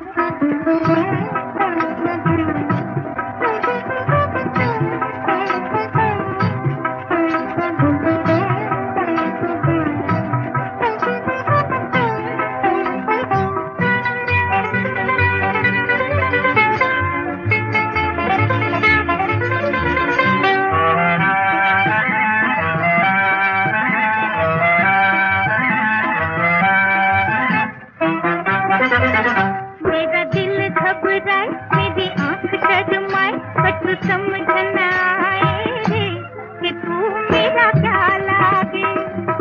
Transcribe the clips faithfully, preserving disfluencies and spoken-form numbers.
मेरा दिल घबराए, मेरी आंख शर्माए, कछु समझ न आए रे कि तू मेरा क्या लागे।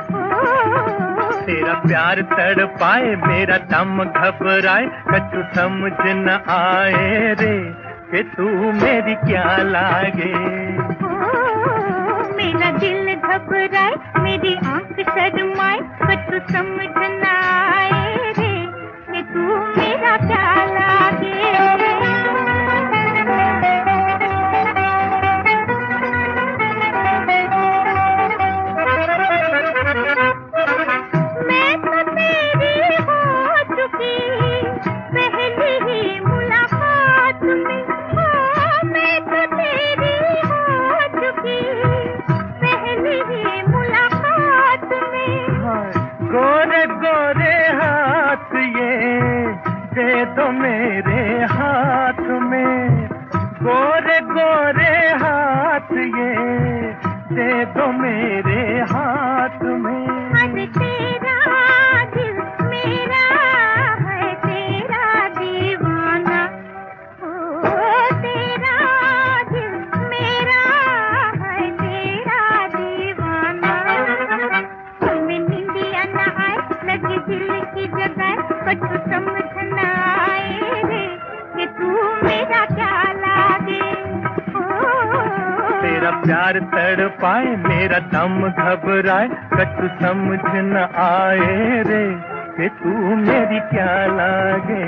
ओ तेरा प्यार तड़पाए, मेरा दम घबराए, कछु समझ न आए रे कि तू मेरी क्या लागे। ओ मेरा दिल घबराए, मेरी आंख शर्माए, कछु समझ न आए रे कि तू मेरा क्या लागे। मैं तो तेरी हो चुकी पहली ही मुलाकात में। हाँ, मैं तो तेरी हो चुकी पहली ही मुलाकात में। गोरे गोरे हाथ ये दे दो मेरे हाथ में, गोरे गोरे हाथ ये दे दो मेरे हाथ में। अरे तेरा दिल मेरा है तेरा दीवाना। ओ तेरा दिल मेरा है तेरा दीवाना। तुम्हें नींदिया न आए, लगी दिल की जगह, कछु समझ न आए रे कि तू मेरा क्या लागे। तेरा प्यार तड़पाए, मेरा दम घबराए, कछु समझ न आए रे कि तू मेरी क्या लागे।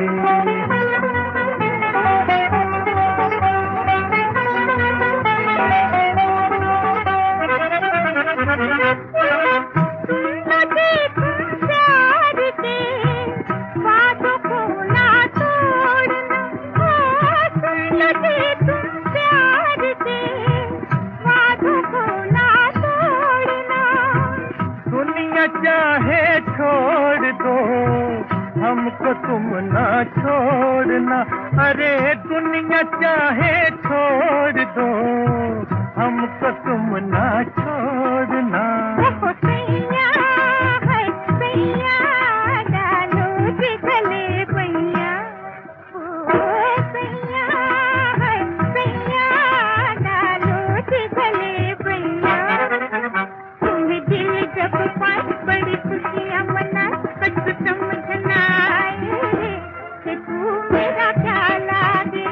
चाहे छोड़ दो हमको तुम ना छोड़ना, अरे दुनिया चाहे छोड़ दो हमको तुम ना छोड़ना। सैया है सैया डालो जी गले पैया। ओ सैया है सैया डालो जी गले पैया। तुम्हें दिल जब पाए, बड़ी खुशियाँ मनाए, कछु समझ न आए कि तू मेरा क्या लागे।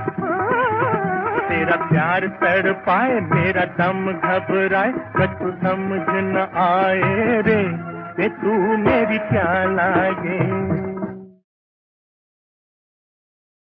तेरा प्यार तड़पाए, मेरा दम घबराए, कछु समझ न आए रे कि तू मेरी क्या लागे।